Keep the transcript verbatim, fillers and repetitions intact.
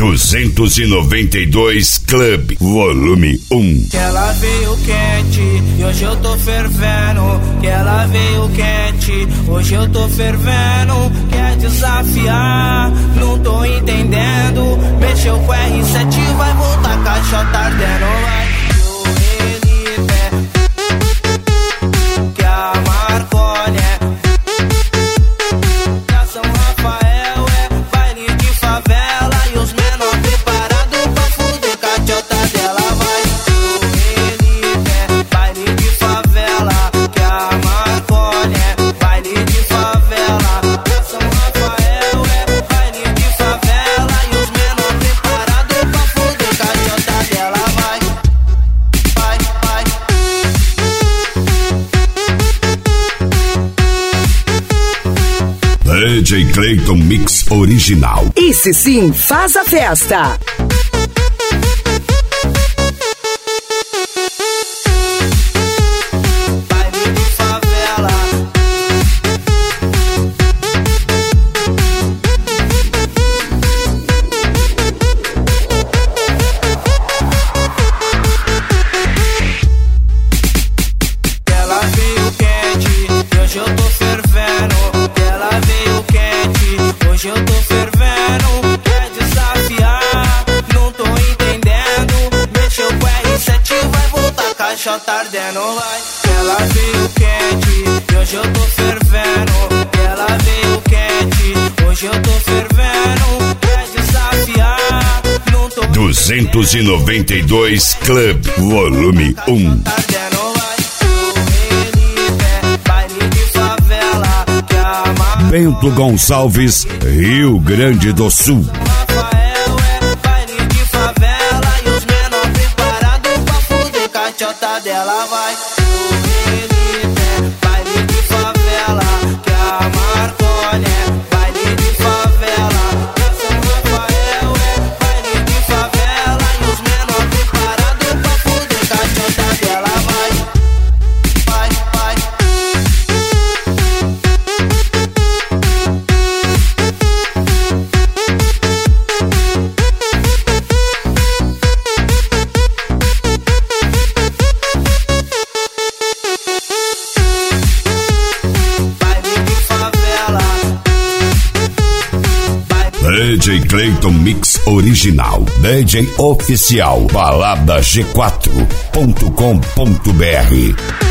duzentos e noventa e dois Club, volume um. Que ela veio quente e hoje eu tô fervendo. Que ela veio quente, hoje eu tô fervendo. Quer desafiar, não tô entendendo. Mexeu com R sete, vai voltar, caixota ardendo. Vai. Que a Marconi é da São Rafael, é baile de favela. E os menor preparados pra fuder, caixota dela. Vai. Ele é baile de favela. Que a Marconi é baile de favela. Da São Rafael, é baile de favela. E os menor preparados pra fuder, caixota dela. Vai. Vai, vai. D J Clayton Mix original. Esse sim faz a festa. Baile de favela. Ela veio quente, hoje eu tô fervendo. Ela veio quente, hoje eu tô fervendo. Quer desafiar, não tô entendendo. Mexeu com R sete, vai voltar, caixota ardendo. Vai. Ela veio quente, hoje eu tô fervendo. Ela veio quente, hoje eu tô fervendo. Quer desafiar, não tô duzentos e noventa e dois Club, volume um. Bento Gonçalves, Rio Grande do Sul. Rafael é baile de favela. E os menor preparados pra fuder, caixota dela. Vai. Ele é baile de favela. Que a Marconi é baile de favela. Que São Rafael é baile de favela. E os menor preparados pra fuder, caixota dela. Vai. Vai, vai. Baile de favela. D J Clayton Mix original. D J oficial. balada g quatro ponto com ponto br.